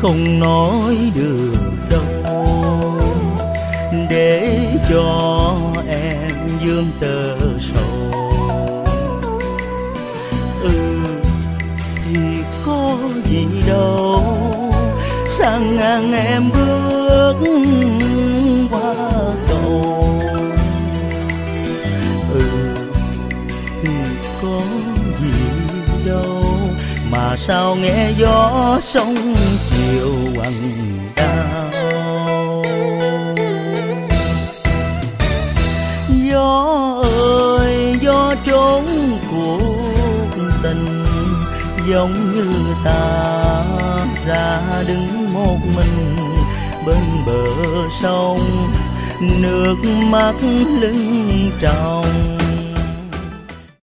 không nói được đâu, để cho em vương tơ sầu. Thì có gì đâu, sang ngang em bước qua cầu. Thì có gì đâu, mà sao nghe gió sông chiều quằn đau. Gió ơi gió trốn cuộc tình, giống như ta ra đứng một mình bên bờ sông, nước mắt lưng tròng.